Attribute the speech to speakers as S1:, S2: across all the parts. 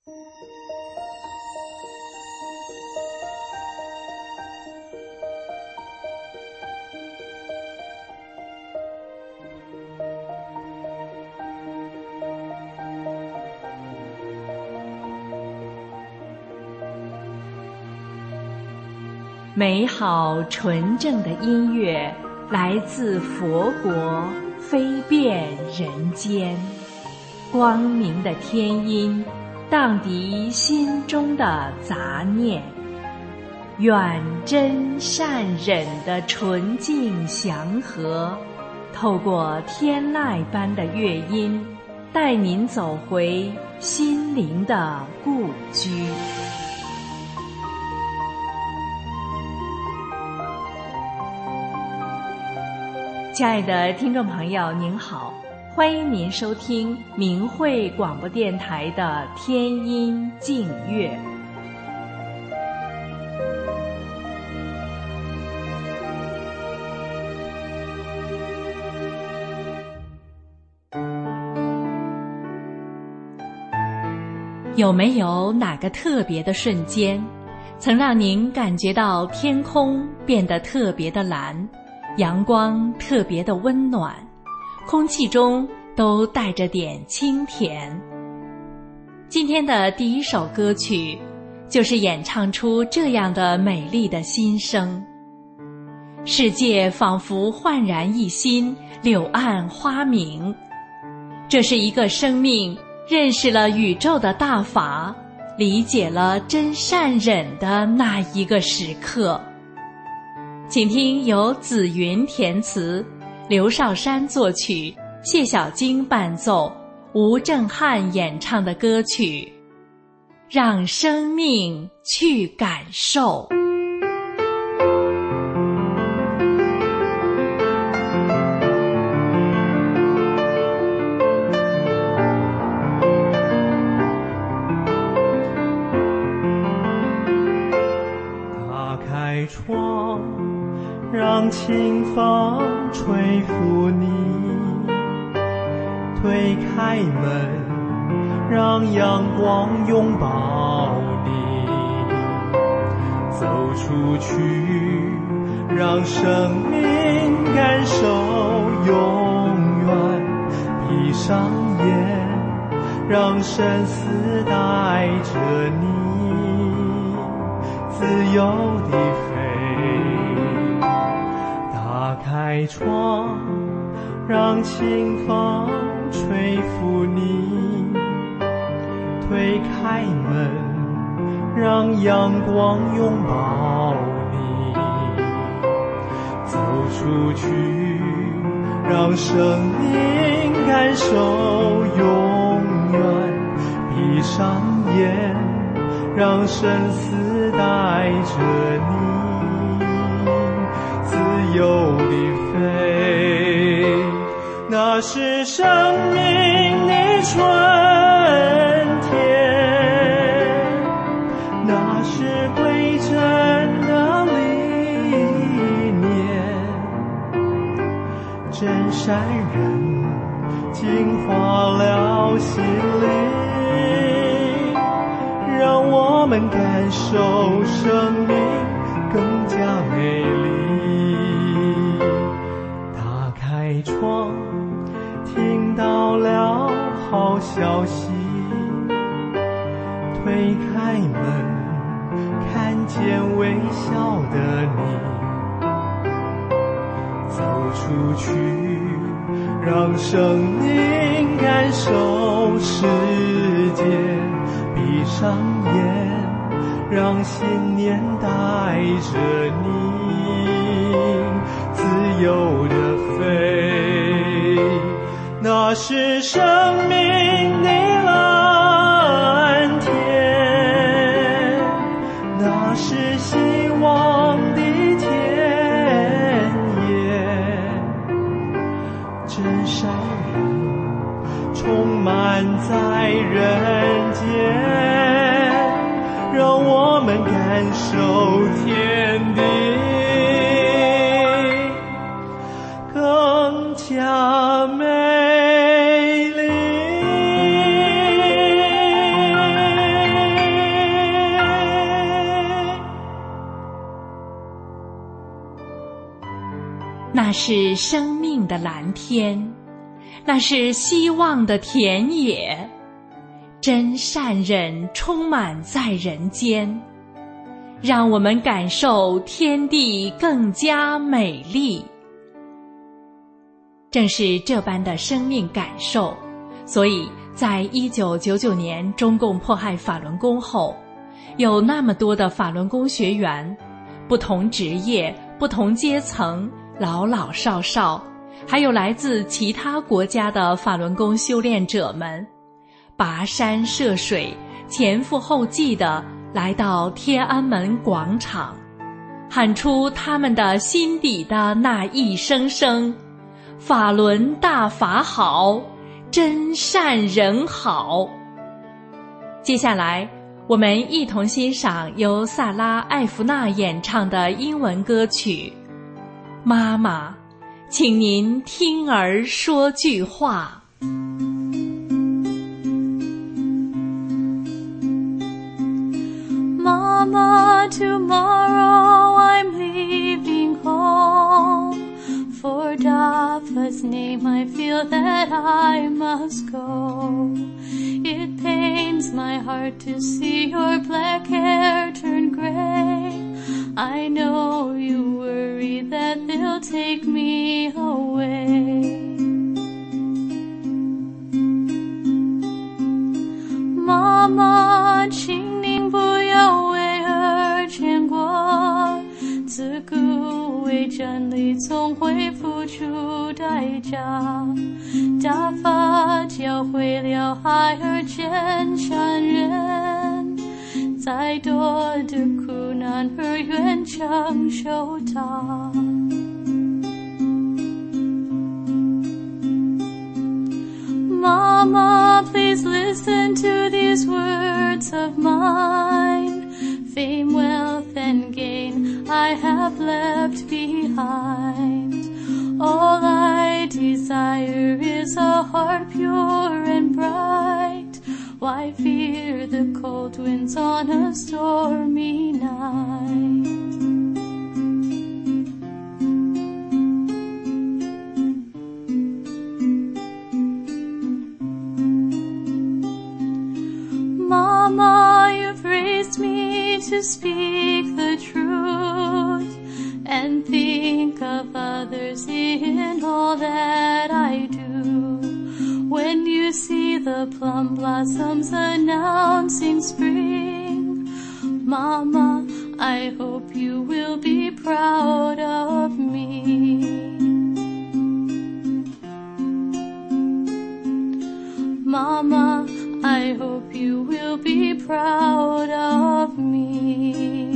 S1: 美好纯正的音乐来自佛国，飞遍人间。光明的天音荡涤心中的杂念，愿真善忍的纯净祥和透过天籁般的乐音，带您走回心灵的故居。亲爱的听众朋友您好，欢迎您收听明慧广播电台的天音静乐。有没有哪个特别的瞬间，曾让您感觉到天空变得特别的蓝，阳光特别的温暖，空气中都带着点清甜？今天的第一首歌曲就是演唱出这样的美丽的心声。世界仿佛焕然一新，柳暗花明。这是一个生命认识了宇宙的大法，理解了真善忍的那一个时刻。请听由紫云填词，刘少山作曲，谢小菁伴奏，吴正翰演唱的歌曲《让生命去感受》。
S2: 打开窗，让清风吹拂你，推开门，让阳光拥抱你，走出去，让生命感受永远，闭上眼，让生死带着你自由地飞。打开窗，让清风吹拂你，推开门，让阳光拥抱你，走出去，让生命感受永远，闭上眼，让生死带着你自由地飞。那是生命的春天，那是归真的理念，真善人净化了心灵，让我们感受生命更加美丽。打开窗，听到了好消息，推开门，看见微笑的你，走出去，让生命感受世界，闭上眼，让信念带着你自由地飞。那是生命的蓝天，那是希望的田野，真善人充满在人间，让我们感受天地更加美丽。
S1: 那是生命的蓝天，那是希望的田野，真善忍充满在人间，让我们感受天地更加美丽。正是这般的生命感受，所以在1999年中共迫害法轮功后，有那么多的法轮功学员，不同职业、不同阶层，老老少少，还有来自其他国家的法轮功修炼者们，跋山涉水，前赴后继地来到天安门广场，喊出他们的心底的那一声声法轮大法好，真善人好。接下来我们一同欣赏由萨拉·艾弗纳演唱的英文歌曲《妈妈，请您听儿说句话》。
S3: Mama, tomorrow I'm leaving home. For Dafa's name I feel that I must go. It pains my heart to see your black hair turn gray. I know you worry that they'll take me away. Mama, 请您不要为儿牵挂，自古为真理总会付出代价。大法教会了孩儿真善忍，再多的苦难儿愿承受它。Mama, please listen to these words of mine. Fame, wealth, and gain I have left behind. All I desire is a heart pure and bright. Why fear the cold winds on a stormy night? Mama, you've raised me to speak the truth and think of others in all that I do. When you see the plum blossoms announcing spring, Mama, I hope you will be proud of me. Mama, I hope you will be proud of me.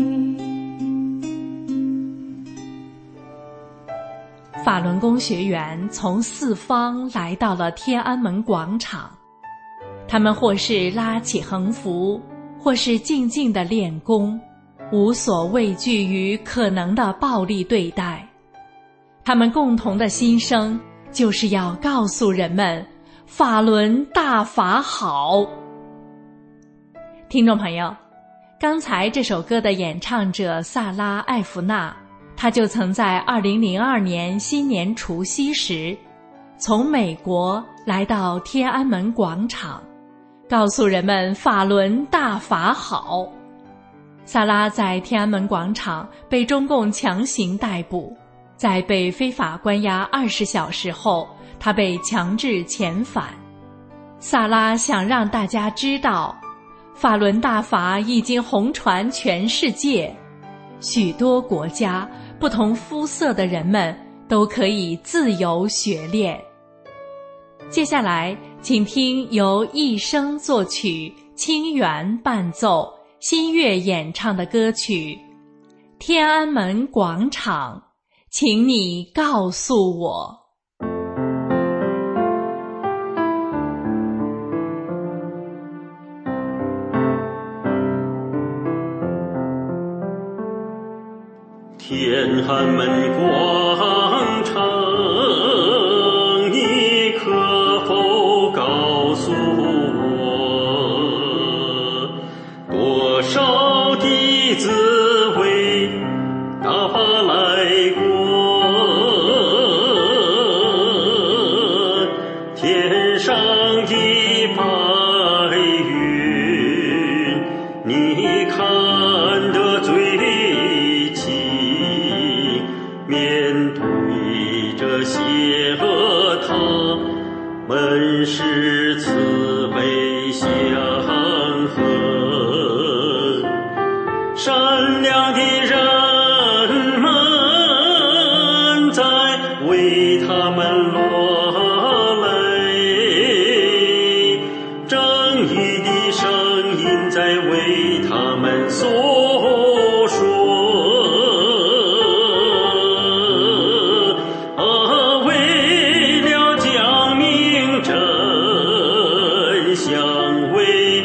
S1: 法轮功学员从四方来到了天安门广场，他们或是拉起横幅，或是静静地练功，无所畏惧于可能的暴力对待。他们共同的心声就是要告诉人们，法轮大法好。听众朋友，刚才这首歌的演唱者萨拉·艾弗纳，他就曾在2002年新年除夕时，从美国来到天安门广场，告诉人们法轮大法好。萨拉在天安门广场被中共强行逮捕，在被非法关押20小时后，他被强制遣返。萨拉想让大家知道，法轮大法已经红传全世界，许多国家不同肤色的人们都可以自由学练。接下来请听由一生作曲、清源伴奏、新月演唱的歌曲《天安门广场》，请你告诉我。
S4: 天安门广场，你可否告诉我，多少弟子为大法来过？ 在为他们所说，为了讲明真相，为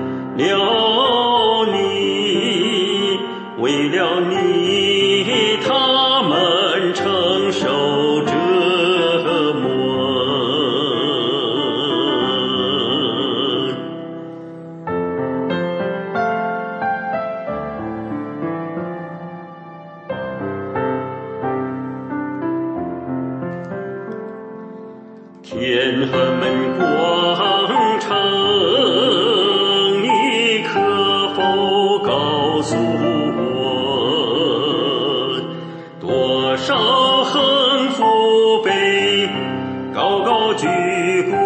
S4: 了你，为了你，他们承受折磨。天安门广场，你可否告诉我，多少横幅被高高举过，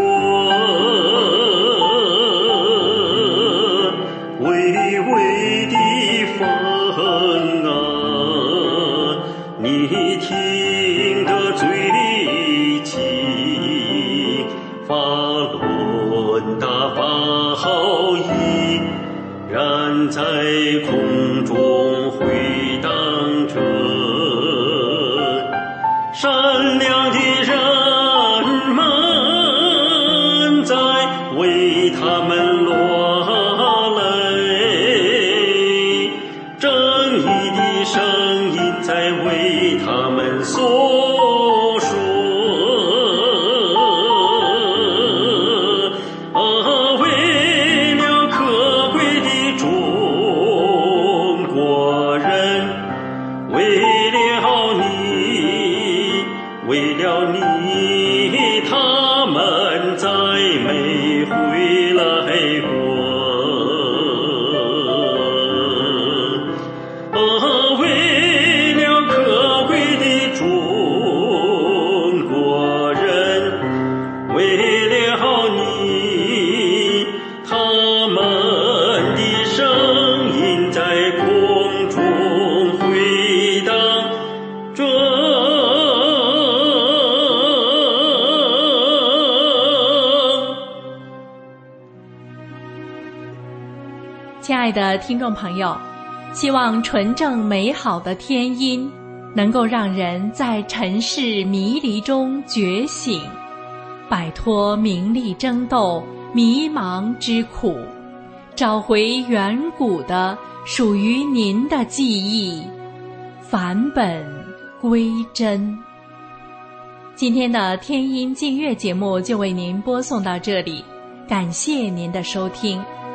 S4: 巍巍的风啊，你听得最齐，法轮大法依然在空中回荡着，善良的人们在为他们落泪，正义的声音在为他们所说，为了可贵的中国人，为了你，为了你，他们再没回来过。为了可贵的中国人，为了你，他们的声音在空中回荡着。
S1: 亲爱的听众朋友，希望纯正美好的天音能够让人在尘世迷离中觉醒，摆脱名利争斗、迷茫之苦，找回远古的属于您的记忆，返本归真。今天的天音净月节目就为您播送到这里，感谢您的收听。